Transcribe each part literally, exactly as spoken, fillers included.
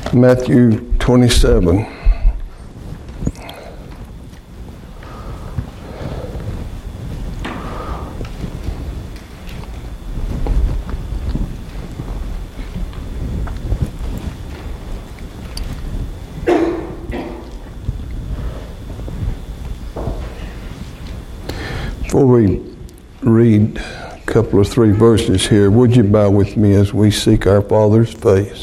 Matthew twenty-seven. Before we read a couple of three verses here, would you bow with me as we seek our Father's face?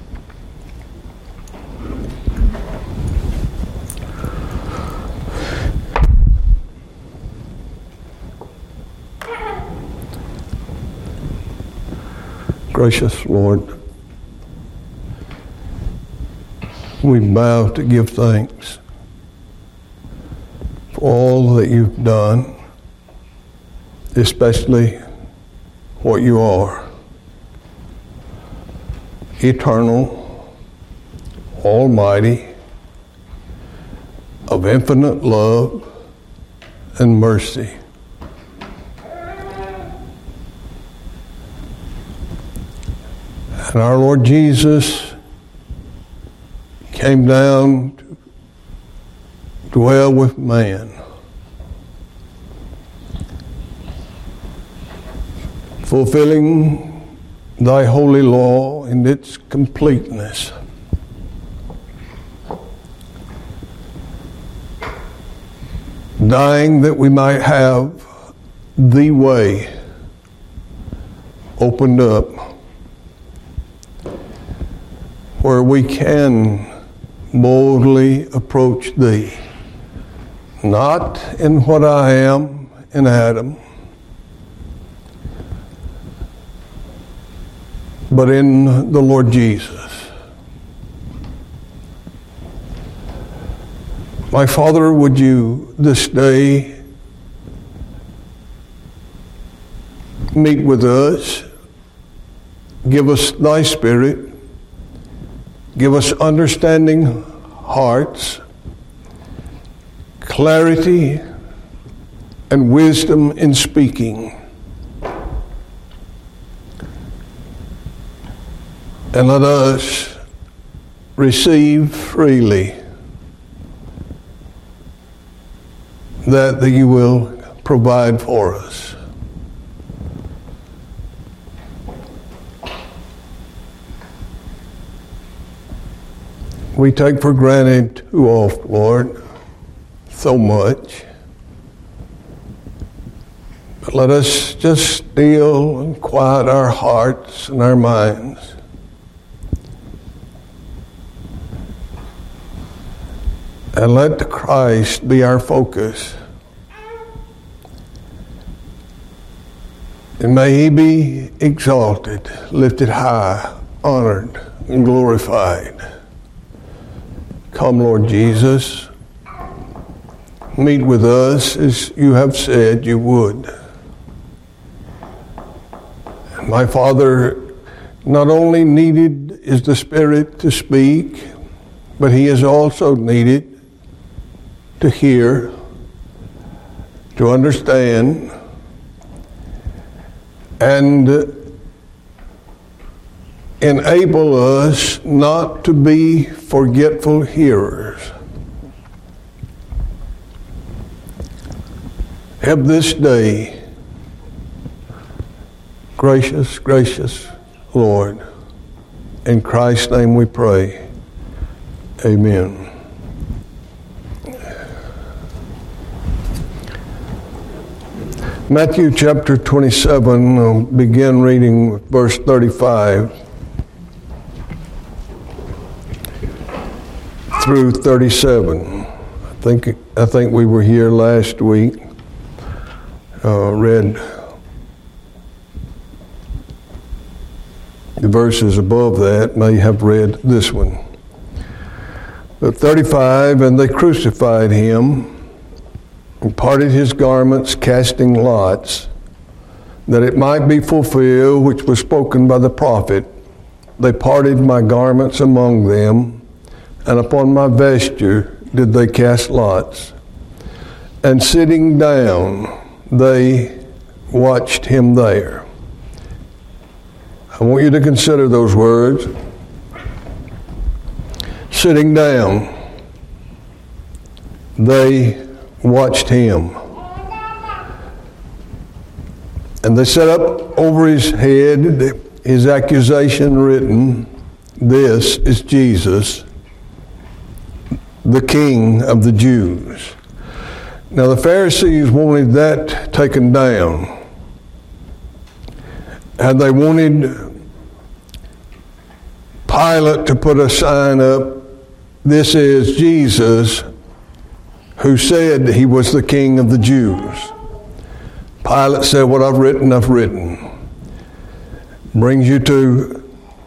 Gracious Lord, we bow to give thanks for all that you've done, especially what you are. Eternal, almighty, of infinite love and mercy. And our Lord Jesus came down to dwell with man, fulfilling thy holy law in its completeness. Dying that we might have the way opened up where we can boldly approach thee, not in what I am in Adam, but in the Lord Jesus. My Father, would you this day meet with us, give us thy Spirit, give us understanding hearts, clarity and wisdom in speaking. And let us receive freely that that you will provide for us. We take for granted too oft, Lord, so much. But let us just still and quiet our hearts and our minds. And let the Christ be our focus. And may he be exalted, lifted high, honored, and glorified. Come, Lord Jesus, meet with us as you have said you would. And my Father, not only needed is the Spirit to speak, but he is also needed to hear, to understand, and enable us not to be forgetful hearers. Have this day, gracious, gracious Lord, in Christ's name we pray. Amen. Matthew chapter twenty-seven, I'll begin reading with verse thirty-five through thirty-seven. I think I think we were here last week. Uh, read the verses above that. May have read this one. But thirty-five, and they crucified him, and parted his garments, casting lots, that it might be fulfilled which was spoken by the prophet. They parted my garments among them, and upon my vesture did they cast lots. And sitting down, they watched him there. I want you to consider those words. sitting down, they watched him. And they set up over his head his accusation written, "This is Jesus, the King of the Jews." Now the Pharisees wanted that taken down. And they wanted Pilate to put a sign up, "This is Jesus, who said he was the King of the Jews." Pilate said, "What I've written, I've written." Brings you to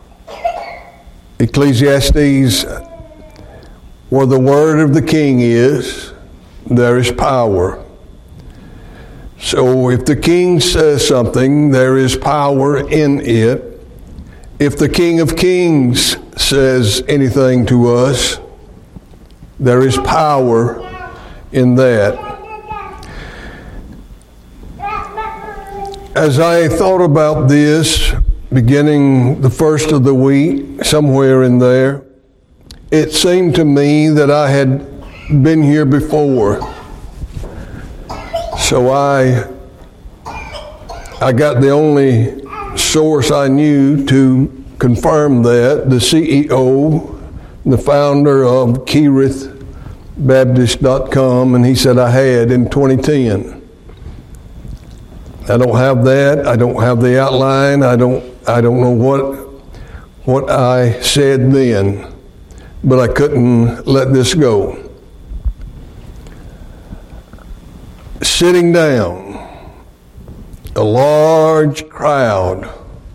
Ecclesiastes, where the word of the king is, there is power. So if the king says something, there is power in it. If the King of Kings says anything to us, there is power in that. As I thought about this, beginning the first of the week, somewhere in there, it seemed to me that I had been here before. So I, I got the only source I knew to confirm that, the C E O, the founder of Kerith Baptist dot com, and he said I had in twenty ten. I don't have that. I don't have the outline. I don't. I don't know what what I said then, but I couldn't let this go. Sitting down, a large crowd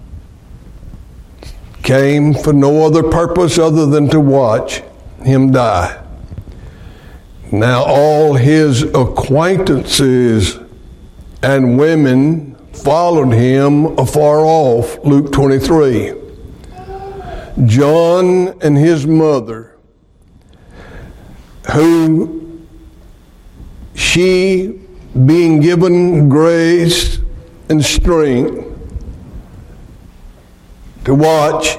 came for no other purpose other than to watch him die. Now all his acquaintances and women followed him afar off, Luke twenty-three. John and his mother, who she, being given grace and strength to watch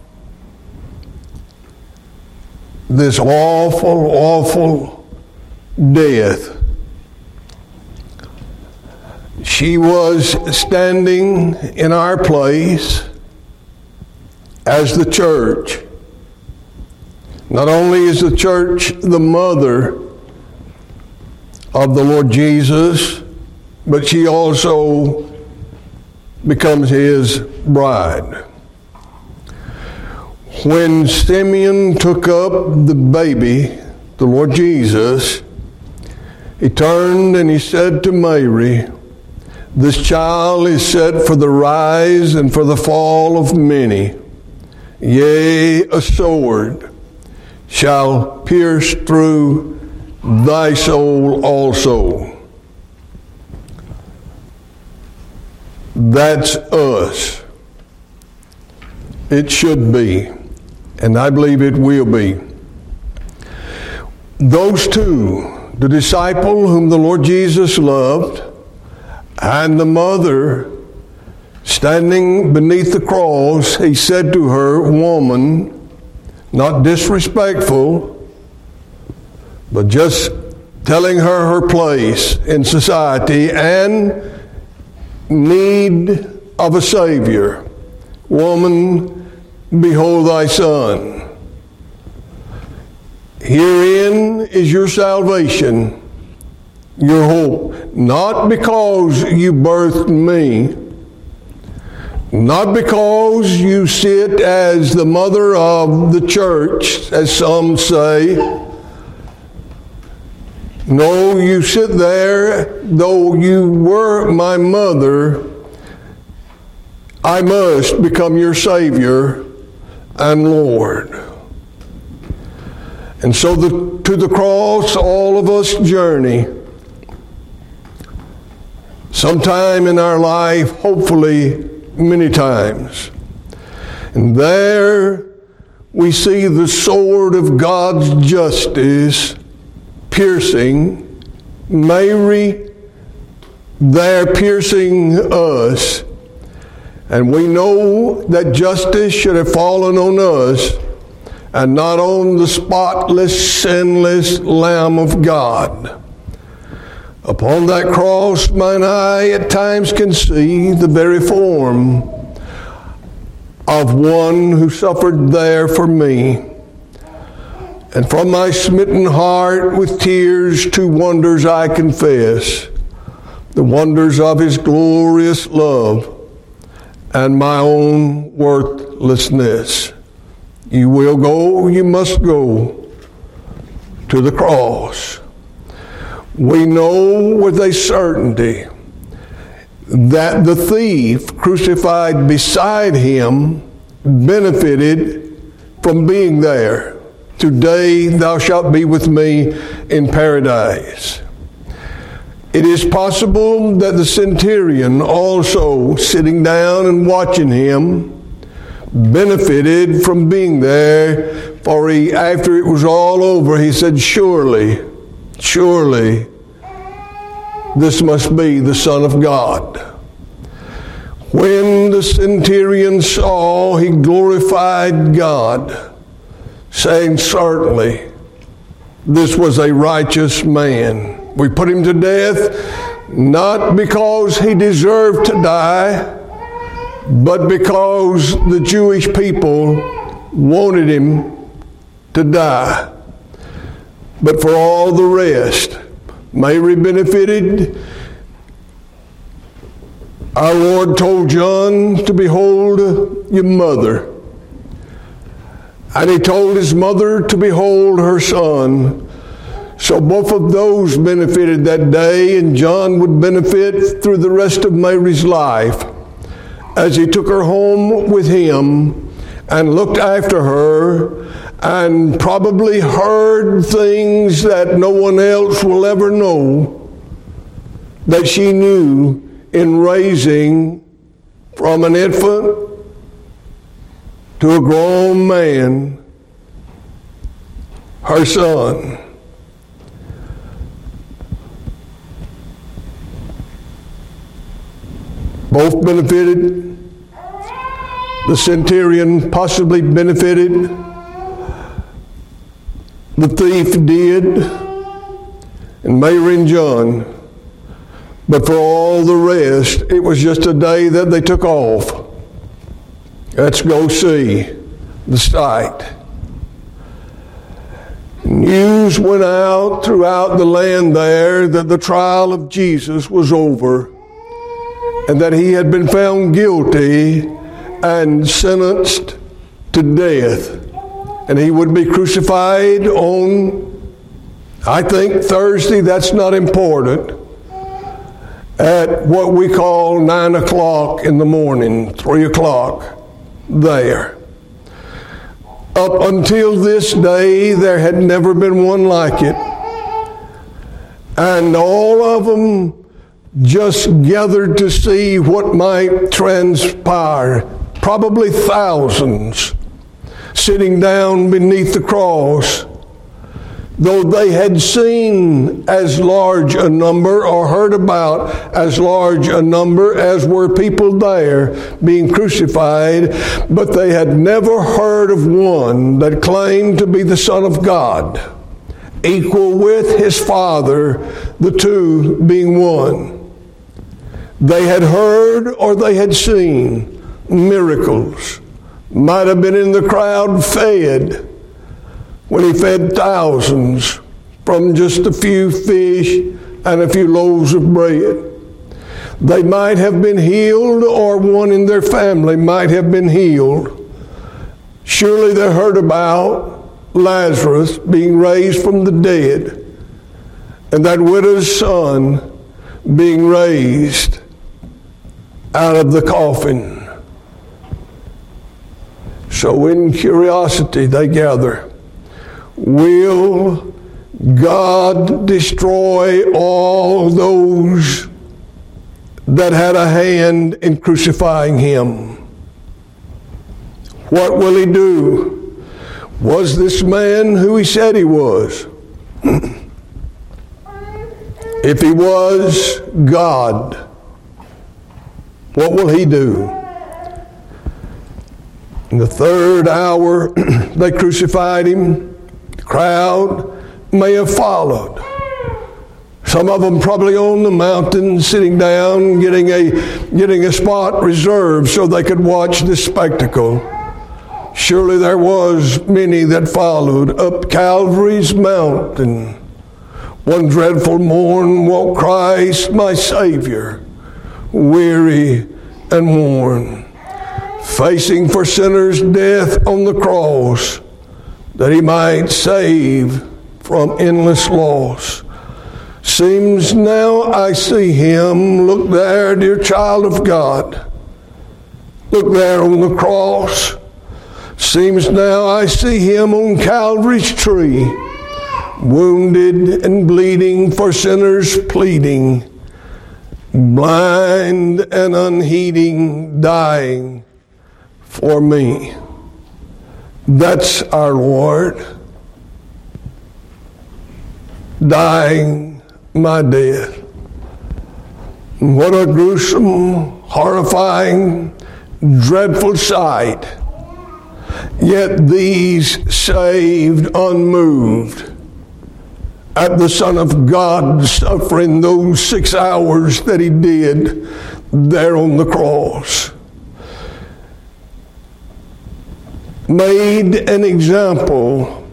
this awful, awful death, she was standing in our place as the church. Not only is the church the mother of the Lord Jesus, but she also becomes his bride. When Simeon took up the baby, the Lord Jesus, he turned and he said to Mary, "This child is set for the rise and for the fall of many. Yea, a sword shall pierce through thy soul also." That's us. It should be, and I believe it will be. Those two, the disciple whom the Lord Jesus loved, and the mother standing beneath the cross, he said to her, "Woman," not disrespectful, but just telling her her place in society and need of a Savior. "Woman, behold thy son. Herein is your salvation, your hope. Not because you birthed me, not because you sit as the mother of the church, as some say. No, you sit there, though you were my mother, I must become your Savior and Lord." And so the, to the cross all of us journey. Sometime in our life, hopefully many times. And there we see the sword of God's justice piercing Mary, there piercing us. And we know that justice should have fallen on us and not on the spotless, sinless Lamb of God. Upon that cross, mine eye at times can see the very form of one who suffered there for me. And from my smitten heart with tears two wonders I confess, the wonders of his glorious love and my own worthlessness. You will go, you must go to the cross. We know with a certainty that the thief crucified beside him benefited from being there. Today thou shalt be with me in paradise. It is possible that the centurion also, sitting down and watching him, benefited from being there, for he, after it was all over, he said, surely, surely, this must be the Son of God. When the centurion saw, he glorified God, saying, certainly, this was a righteous man. We put him to death, not because he deserved to die, but because the Jewish people wanted him to die. But for all the rest, Mary benefited. Our Lord told John to behold your mother. And he told his mother to behold her son. So both of those benefited that day, and John would benefit through the rest of Mary's life as he took her home with him and looked after her and probably heard things that no one else will ever know that she knew in raising from an infant to a grown man her son. Both benefited. The centurion possibly benefited. The thief did. And Mary and John. But for all the rest, it was just a day that they took off. Let's go see the sight. News went out throughout the land there that the trial of Jesus was over, and that he had been found guilty and sentenced to death. And he would be crucified on, I think, Thursday. That's not important. At what we call nine o'clock in the morning, three o'clock there. Up until this day, there had never been one like it. And all of them just gathered to see what might transpire. Probably thousands sitting down beneath the cross, though they had seen as large a number or heard about as large a number as were people there being crucified, but they had never heard of one that claimed to be the Son of God, equal with his Father, the two being one. They had heard or they had seen miracles. Might have been in the crowd fed when he fed thousands from just a few fish and a few loaves of bread. They might have been healed, or one in their family might have been healed. Surely they heard about Lazarus being raised from the dead, and that widow's son being raised out of the coffin. So in curiosity they gather. Will God destroy all those that had a hand in crucifying him? What will he do? Was this man who he said he was? If he was God, what will he do? In the third hour, they crucified him. The crowd may have followed. Some of them probably on the mountain, sitting down, getting a, getting a spot reserved so they could watch this spectacle. Surely there was many that followed up Calvary's mountain. One dreadful morn walked Christ, my Savior, weary and worn, facing for sinners death on the cross, that he might save from endless loss. Seems now I see him. Look there, dear child of God. Look there on the cross. Seems now I see him on Calvary's tree, wounded and bleeding, for sinners pleading, blind and unheeding, dying for me. That's our Lord, dying my death. What a gruesome, horrifying, dreadful sight. Yet these saved, unmoved at the Son of God suffering those six hours that he did there on the cross, made an example,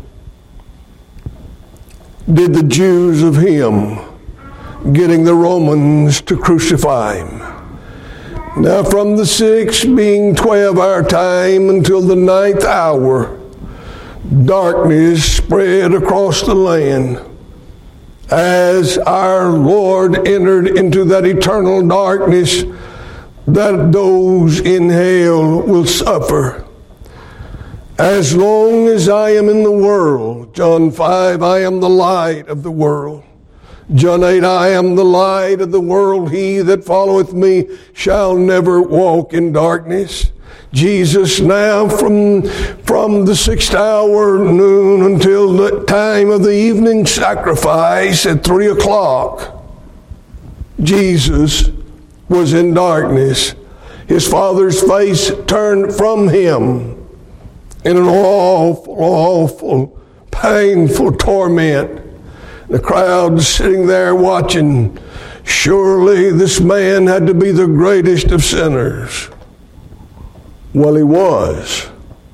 did the Jews of him, getting the Romans to crucify him. Now from the sixth, being twelve our time, until the ninth hour, darkness spread across the land, as our Lord entered into that eternal darkness that those in hell will suffer. As long as I am in the world, John five, I am the light of the world. John eight, I am the light of the world. He that followeth me shall never walk in darkness. Jesus now from, from the sixth hour, noon, until the time of the evening sacrifice at three o'clock, Jesus was in darkness. His Father's face turned from him in an awful, awful, painful torment. The crowd sitting there watching. Surely this man had to be the greatest of sinners. Well, he was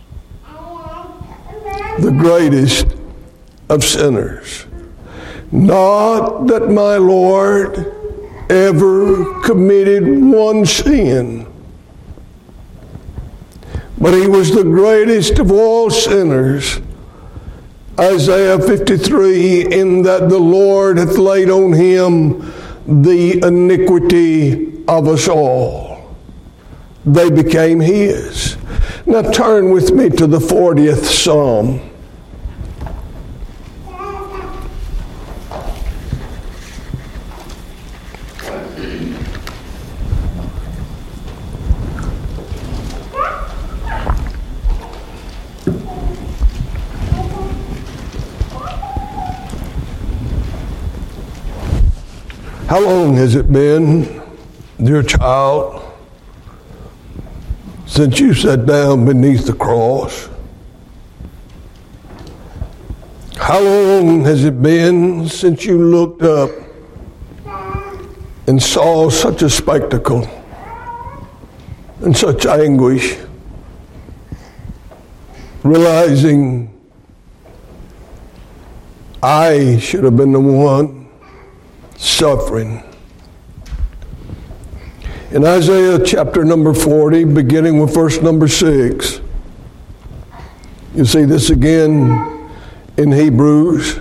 the greatest of sinners. Not that my Lord ever committed one sin, but he was the greatest of all sinners. Isaiah fifty-three, in that the Lord hath laid on him the iniquity of us all. They became his. Now turn with me to the fortieth Psalm. How long has it been, dear child, since you sat down beneath the cross? How long has it been since you looked up and saw such a spectacle and such anguish, realizing I should have been the one suffering? In Isaiah chapter number forty, beginning with verse number six, you see this again in Hebrews.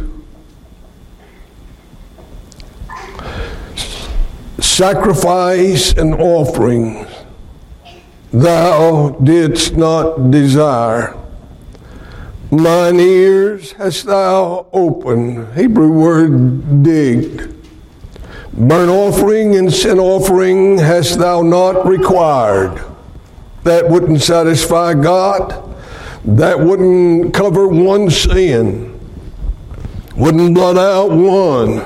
Sacrifice and offerings thou didst not desire. Mine ears hast thou opened. Hebrew word digged. Burnt offering and sin offering hast thou not required. That wouldn't satisfy God. That wouldn't cover one sin. Wouldn't blot out one.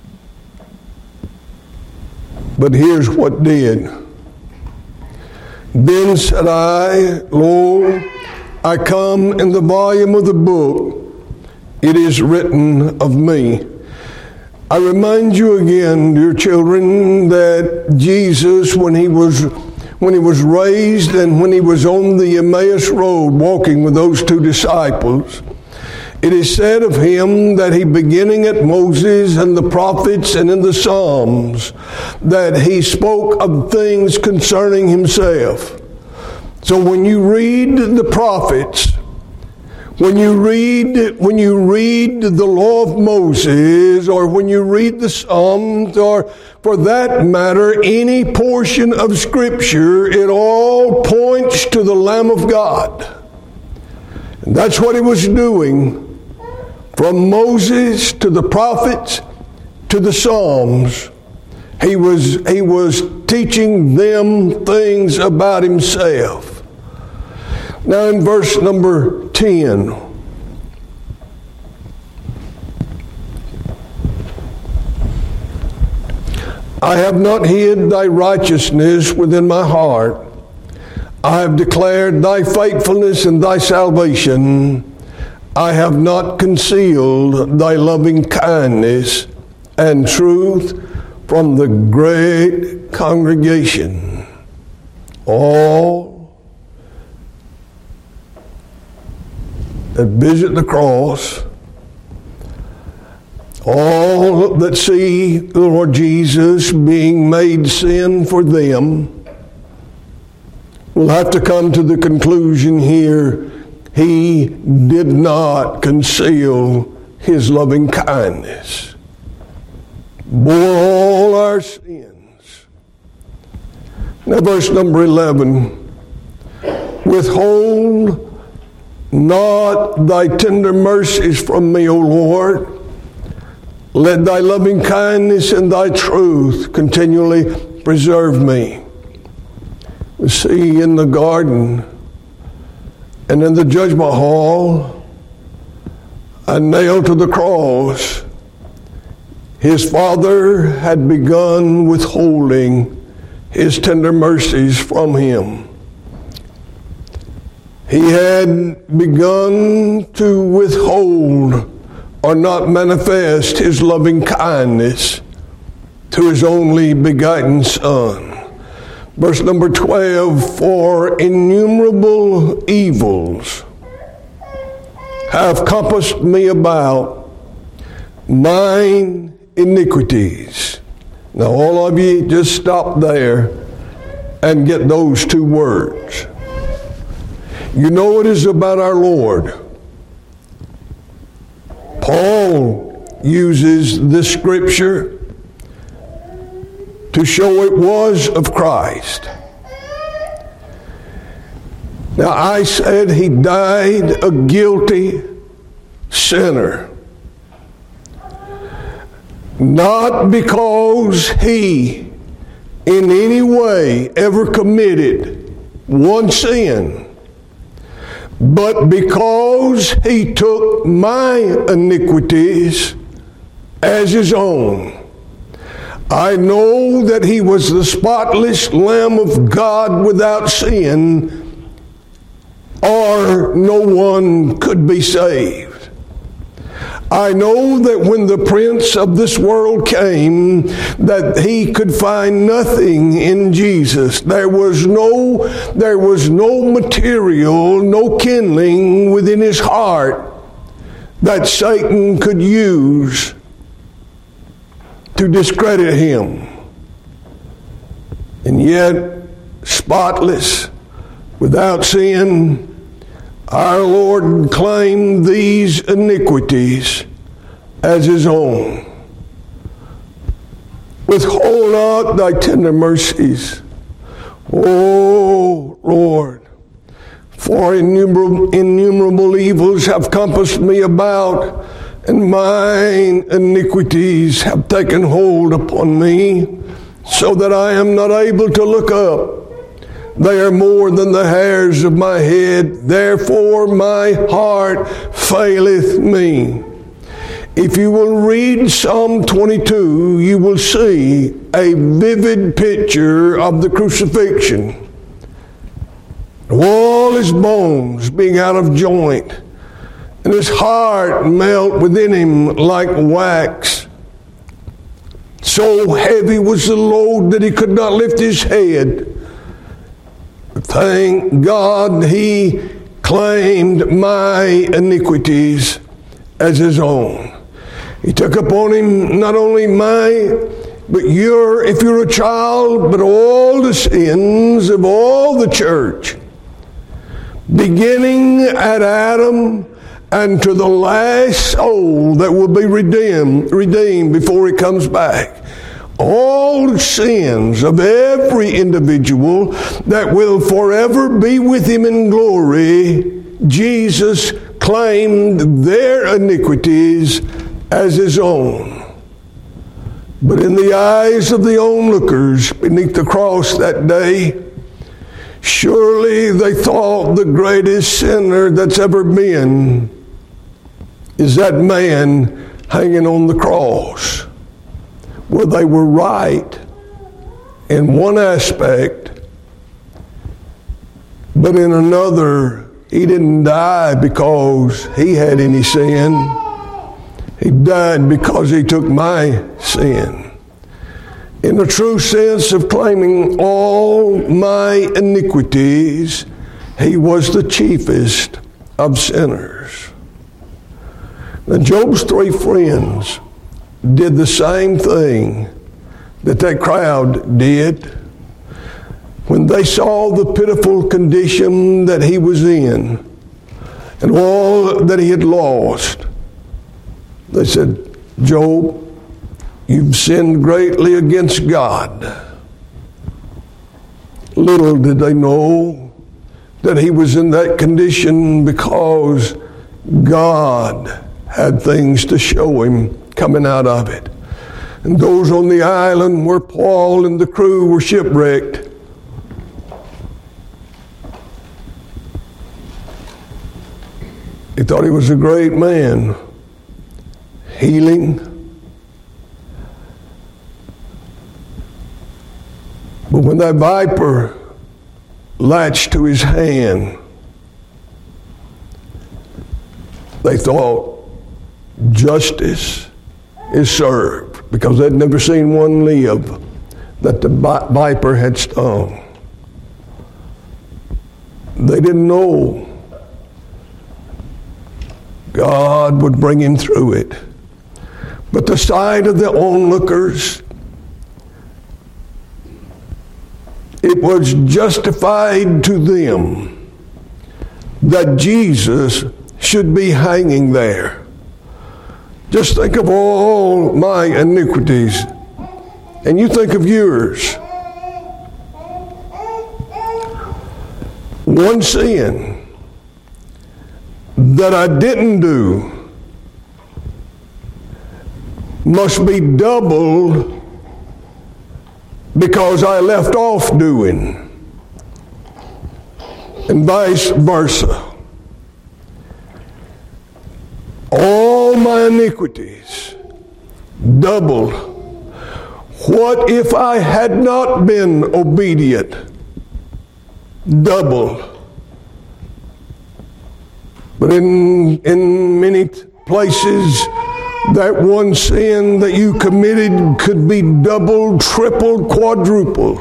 But here's what did. Then said I, Lo, I come in the volume of the book. It is written of me. I remind you again, dear children, that Jesus, when he was when he was raised and when he was on the Emmaus Road walking with those two disciples, it is said of him that he, beginning at Moses and the prophets and in the Psalms, that he spoke of things concerning himself. So when you read the prophets, when you read when you read the law of Moses, or when you read the Psalms, or for that matter, any portion of Scripture, it all points to the Lamb of God. And that's what he was doing. From Moses to the prophets to the Psalms, he was, he was teaching them things about himself. Now in verse number ten, I have not hid thy righteousness within my heart. I have declared thy faithfulness and thy salvation. I have not concealed thy loving kindness and truth from the great congregation. All that visit the cross, all that see the Lord Jesus being made sin for them, will have to come to the conclusion here, he did not conceal his loving kindness, bore all our sins. Now verse number eleven, withhold not thy tender mercies from me, O Lord. Let thy loving kindness and thy truth continually preserve me. We see in the garden and in the judgment hall, and nailed to the cross, his Father had begun withholding his tender mercies from him. He had begun to withhold or not manifest his loving kindness to his only begotten Son. Verse number twelve, for innumerable evils have compassed me about, mine iniquities. Now all of you just stop there and get those two words. You know it is about our Lord. Paul uses this scripture to show it was of Christ. Now I said he died a guilty sinner. Not because he in any way ever committed one sin, but because he took my iniquities as his own. I know that he was the spotless Lamb of God without sin, or no one could be saved. I know that when the prince of this world came, that he could find nothing in Jesus. There was no, there was no material, no kindling within his heart that Satan could use to discredit him. And yet, spotless, without sin, our Lord claimed these iniquities as his own. Withhold not thy tender mercies, O Lord, for innumerable, innumerable evils have compassed me about, and mine iniquities have taken hold upon me, so that I am not able to look up. They are more than the hairs of my head, therefore my heart faileth me. If you will read Psalm twenty-two, you will see a vivid picture of the crucifixion. all his bones being out of joint, and his heart melt within him like wax. So heavy was the load that he could not lift his head. But thank God he claimed my iniquities as his own. He took upon him not only my, but your, if you're a child, but all the sins of all the church, beginning at Adam and to the last soul that will be redeemed, redeemed before he comes back. All the sins of every individual that will forever be with him in glory, Jesus claimed their iniquities as his own. But in the eyes of the onlookers beneath the cross that day, surely they thought the greatest sinner that's ever been is that man hanging on the cross. Well, they were right in one aspect, but in another, he didn't die because he had any sin. He died because he took my sin. In the true sense of claiming all my iniquities, he was the chiefest of sinners. Now, Job's three friends did the same thing that that crowd did. When they saw the pitiful condition that he was in and all that he had lost, they said, Job, you've sinned greatly against God. Little did they know that he was in that condition because God had things to show him coming out of it. And those on the island where Paul and the crew were shipwrecked, he thought he was a great man, healing. But when that viper latched to his hand, they thought justice is served, because they'd never seen one live that the viper had stung. They didn't know God would bring him through it. But the sight of the onlookers, it was justified to them that Jesus should be hanging there. Just think of all my iniquities, and you think of yours. One sin that I didn't do must be doubled because I left off doing, and vice versa. All my iniquities doubled. What if I had not been obedient? Double. But in, in many places, that one sin that you committed could be doubled, tripled, quadrupled.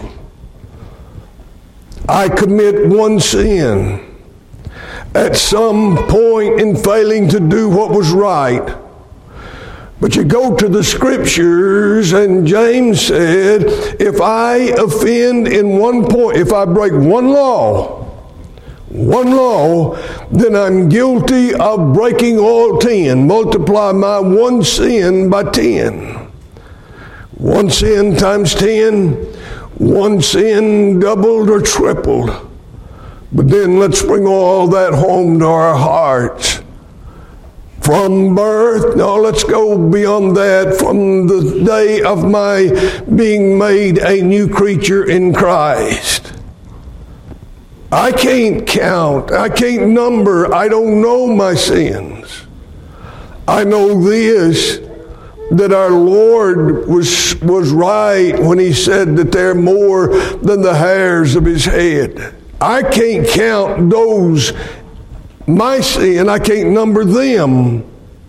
I commit one sin at some point in failing to do what was right. But you go to the scriptures, and James said, if I offend in one point, if I break one law, one law, then I'm guilty of breaking all ten. Multiply my one sin by ten. One sin times ten, one sin doubled or tripled. But then let's bring all that home to our hearts. From birth, no, let's go beyond that. From the day of my being made a new creature in Christ. I can't count. I can't number. I don't know my sins. I know this, that our Lord was, was right when he said that they're more than the hairs of his head. I can't count those, my sin, I can't number them.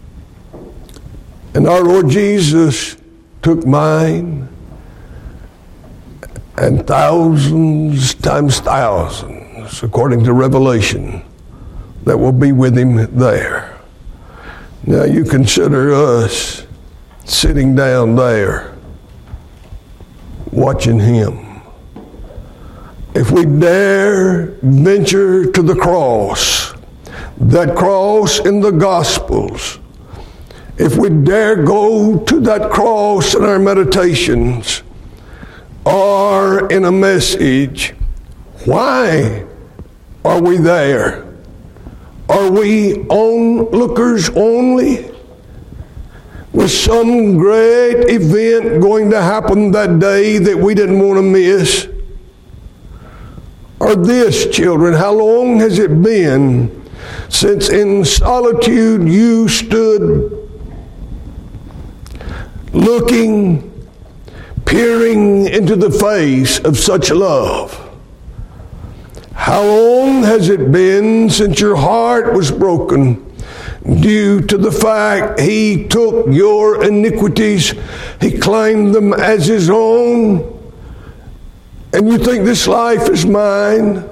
And our Lord Jesus took mine and thousands times thousands, according to Revelation, that will be with him there. Now you consider us sitting down there watching him. If we dare venture to the cross, that cross in the Gospels, if we dare go to that cross in our meditations or in a message, why are we there? Are we onlookers only? Was some great event going to happen that day that we didn't want to miss? Or this, children, how long has it been since in solitude you stood looking, peering into the face of such love? How long has it been since your heart was broken due to the fact he took your iniquities, he claimed them as his own, and you think this life is mine?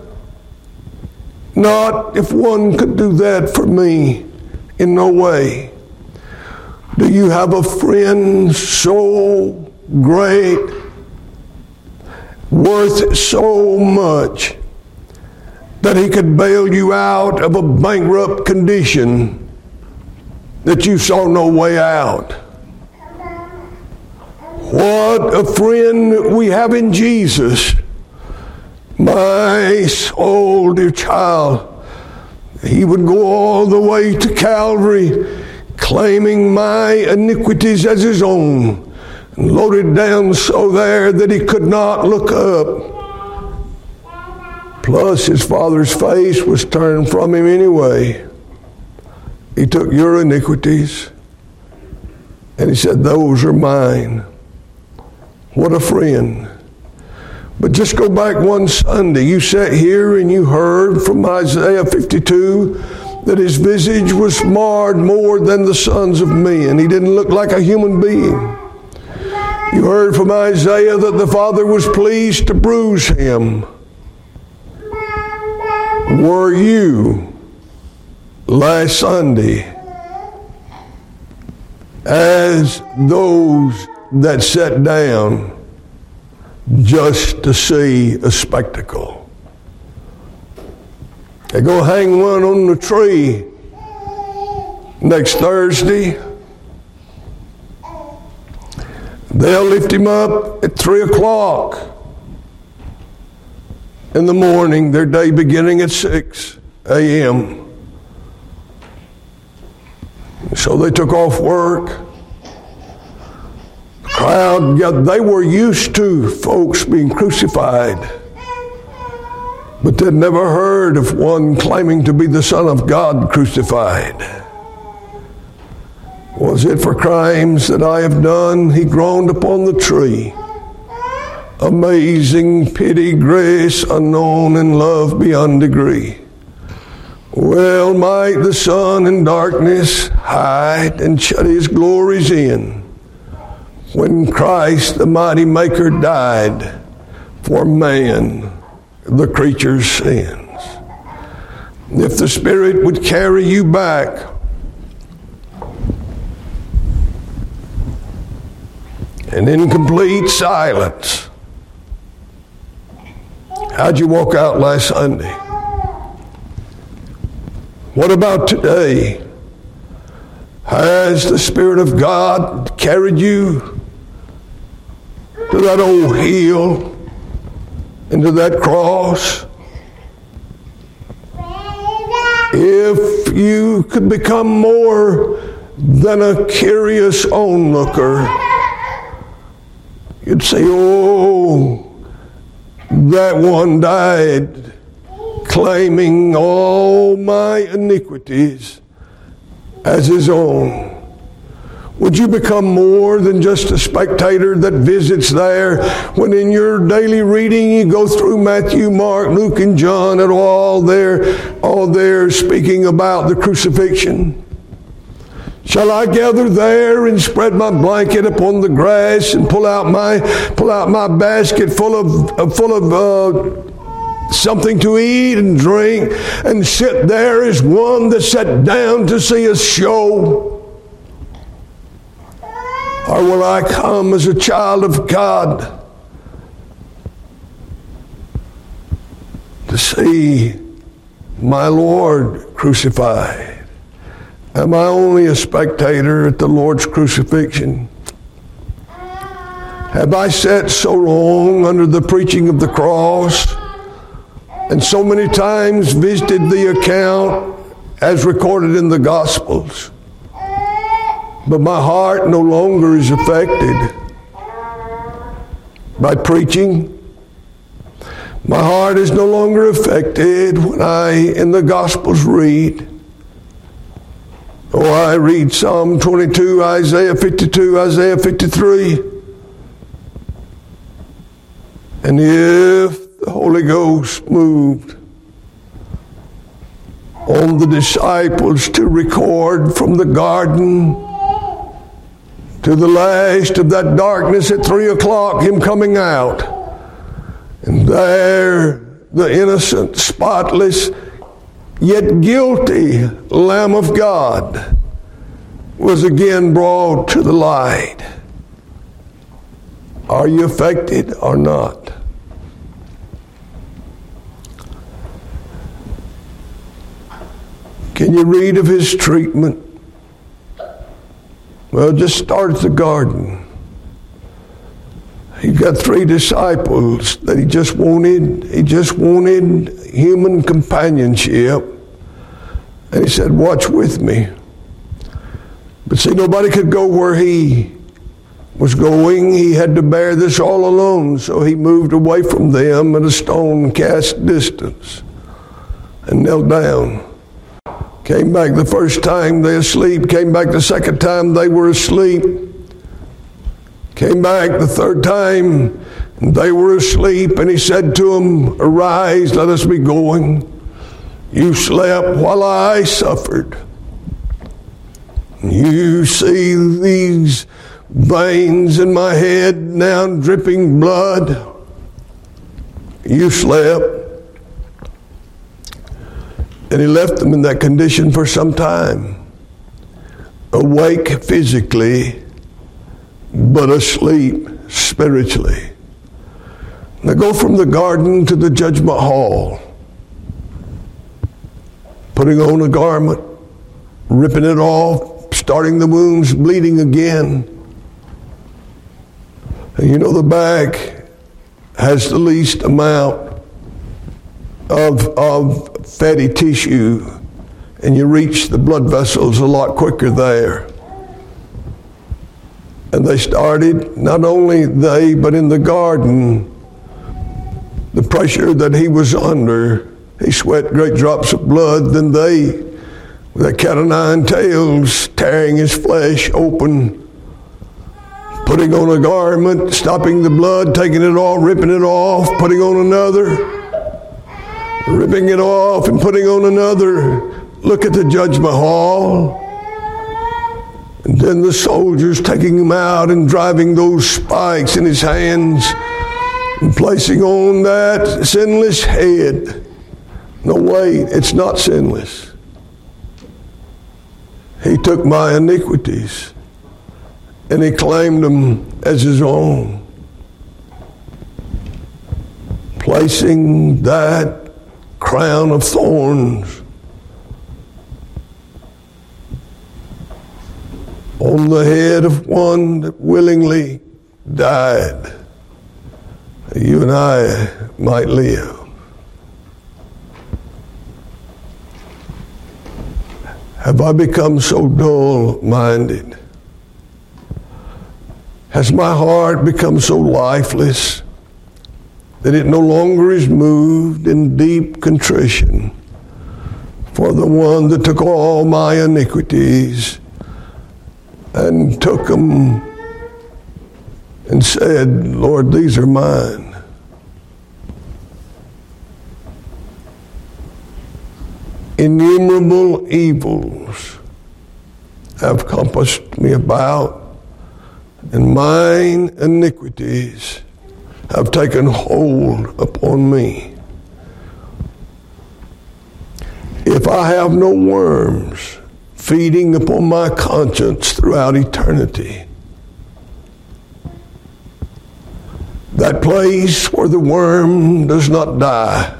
Not if one could do that for me. In no way. Do you have a friend so great, worth so much, that he could bail you out of a bankrupt condition that you saw no way out? What a friend we have in Jesus. My soul, dear child, he would go all the way to Calvary, claiming my iniquities as his own, and loaded down so there that he could not look up. Plus, his Father's face was turned from him anyway. He took your iniquities, and he said, those are mine. What a friend. But just go back one Sunday. You sat here and you heard from Isaiah fifty-two that his visage was marred more than the sons of men. He didn't look like a human being. You heard from Isaiah that the Father was pleased to bruise him. Were you last Sunday as those that sat down just to see a spectacle? They go hang one on the tree next Thursday. They'll lift him up at three o'clock in the morning, their day beginning at six a.m. So they took off work. The crowd, yeah, they were used to folks being crucified, but they'd never heard of one claiming to be the Son of God crucified. Was it for crimes that I have done? He groaned upon the tree. Amazing pity, grace unknown, and love beyond degree. Well might the sun in darkness hide and shut his glories in, when Christ the mighty Maker died for man, the creature's sins. If the Spirit would carry you back and in complete silence, how'd you walk out last Sunday? What about today? Has the Spirit of God carried you to that old hill, into that cross? If you could become more than a curious onlooker, you'd say, oh, that one died claiming all my iniquities as his own. Would you become more than just a spectator that visits there when in your daily reading you go through Matthew, Mark, Luke, and John and all there, all there speaking about the crucifixion? Shall I gather there and spread my blanket upon the grass and pull out my pull out my basket full of uh, full of uh, something to eat and drink and sit there as one that sat down to see a show? Or will I come as a child of God to see my Lord crucified? Am I only a spectator at the Lord's crucifixion? Have I sat so long under the preaching of the cross and so many times visited the account as recorded in the Gospels, but my heart no longer is affected by preaching? My heart is no longer affected when I, in the Gospels, read. Oh, I read Psalm twenty-two, Isaiah fifty-two, Isaiah fifty-three. And if the Holy Ghost moved on the disciples to record from the garden to the last of that darkness at three o'clock, him coming out, and there the innocent, spotless, yet guilty Lamb of God was again brought to the light. Are you affected or not? Can you read of his treatment? Well, just start at the garden. He got three disciples that he just wanted. He just wanted human companionship. And he said, watch with me. But see, nobody could go where he was going. He had to bear this all alone. So he moved away from them at a stone cast distance and knelt down. Came back the first time, they asleep. Came back the second time, they were asleep. Came back the third time, and they were asleep. And he said to them, arise, let us be going. You slept while I suffered. You see these veins in my head now dripping blood. You slept. And he left them in that condition for some time, awake physically, but asleep spiritually. Now go from the garden to the judgment hall, putting on a garment, ripping it off, starting the wounds, bleeding again. And you know the back has the least amount of, of fatty tissue, and you reach the blood vessels a lot quicker there. And they started, not only they, but in the garden, the pressure that he was under, he sweat great drops of blood, then they, with that cat o' nine tails, tearing his flesh open, putting on a garment, stopping the blood, taking it off, ripping it off, putting on another, ripping it off and putting on another. Look at the judgment hall. And then the soldiers taking him out and driving those spikes in his hands and placing on that sinless head. No, wait, it's not sinless. He took my iniquities and he claimed them as his own, placing that crown of thorns on the head of one that willingly died that you and I might live. Have I become so dull-minded? Has my heart become so lifeless that it no longer is moved in deep contrition for the one that took all my iniquities and took them and said, Lord, these are mine. Innumerable evils have compassed me about, and mine iniquities have taken hold upon me. If I have no worms feeding upon my conscience throughout eternity, that place where the worm does not die,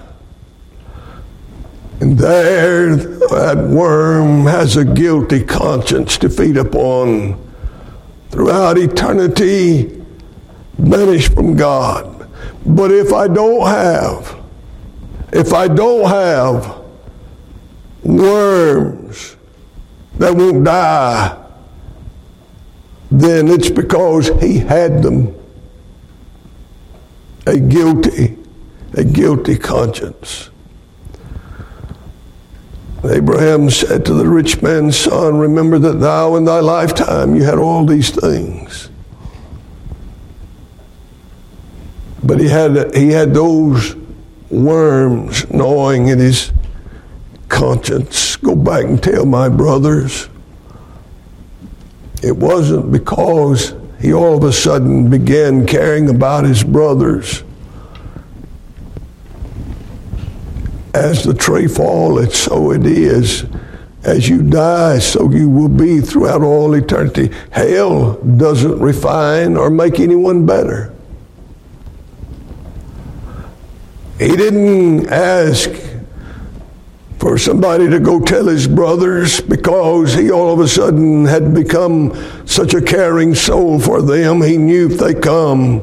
and there that worm has a guilty conscience to feed upon throughout eternity, banished from God. But if I don't have, if I don't have worms that won't die, then it's because he had them. A guilty, a guilty conscience. Abraham said to the rich man's son, remember that thou in thy lifetime you had all these things. But he had he had those worms gnawing at his conscience. Go back and tell my brothers. It wasn't because he all of a sudden began caring about his brothers. As the tree falleth, so it is. As you die, so you will be throughout all eternity. Hell doesn't refine or make anyone better. He didn't ask for somebody to go tell his brothers because he all of a sudden had become such a caring soul for them. He knew if they come,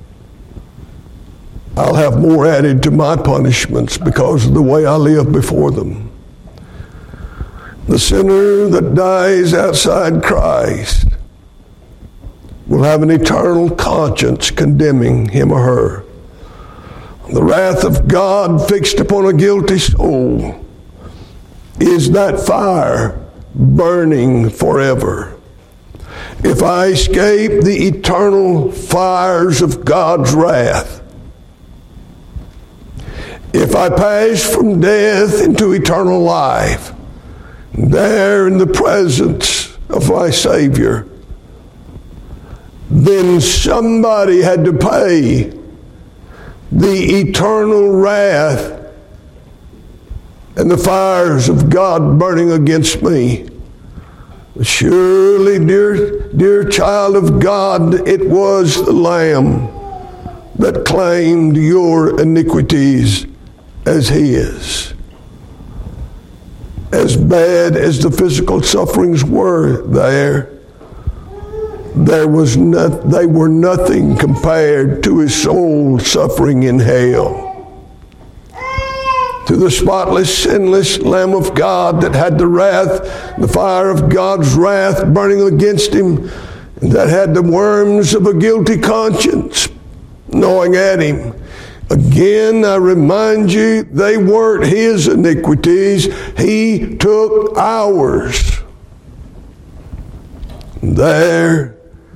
I'll have more added to my punishments because of the way I live before them. The sinner that dies outside Christ will have an eternal conscience condemning him or her. The wrath of God fixed upon a guilty soul is that fire burning forever. If I escape the eternal fires of God's wrath, if I pass from death into eternal life, there in the presence of my Savior, then somebody had to pay the eternal wrath and the fires of God burning against me. Surely, dear, dear child of God, it was the Lamb that claimed your iniquities as his. As bad as the physical sufferings were there, there was not, they were nothing compared to his soul suffering in hell. To the spotless, sinless Lamb of God that had the wrath, the fire of God's wrath burning against him, that had the worms of a guilty conscience gnawing at him. Again, I remind you, they weren't his iniquities. He took ours. There,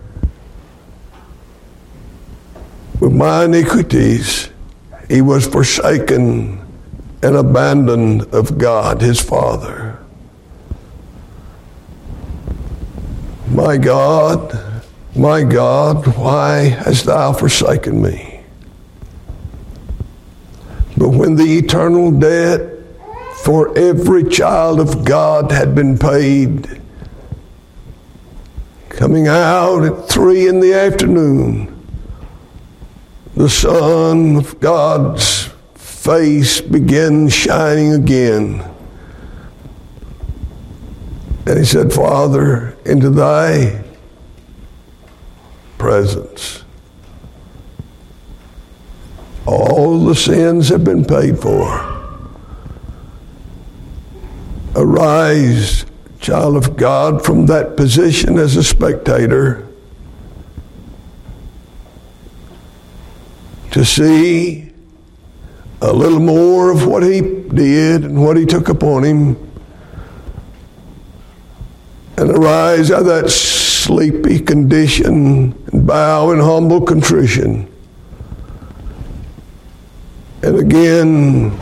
with my iniquities, he was forsaken and abandoned of God, his Father. My God, my God, why hast thou forsaken me? But when the eternal debt for every child of God had been paid, coming out at three in the afternoon, the Son of God's face began shining again. And he said, Father, into thy presence, all the sins have been paid for. Arise, child of God, from that position as a spectator to see a little more of what he did and what he took upon him, and arise out of that sleepy condition and bow in humble contrition. And again,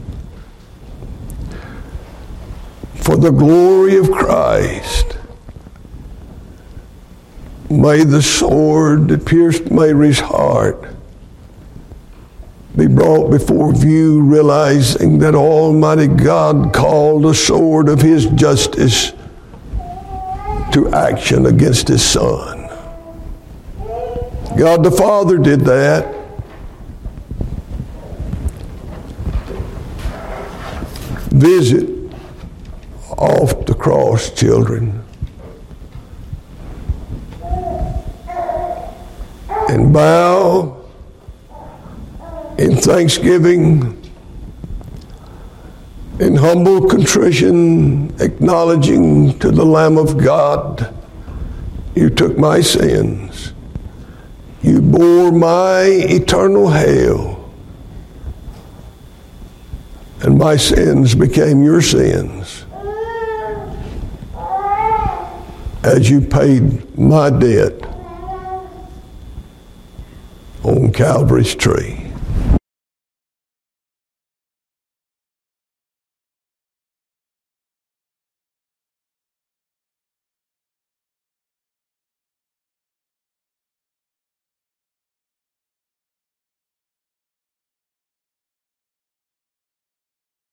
for the glory of Christ, may the sword that pierced Mary's heart be brought before view, realizing that Almighty God called the sword of His justice to action against His Son. God the Father did that. Visit off the cross, children, and bow in thanksgiving, in humble contrition, acknowledging to the Lamb of God, you took my sins. You bore my eternal hell, and my sins became your sins as you paid my debt on Calvary's tree.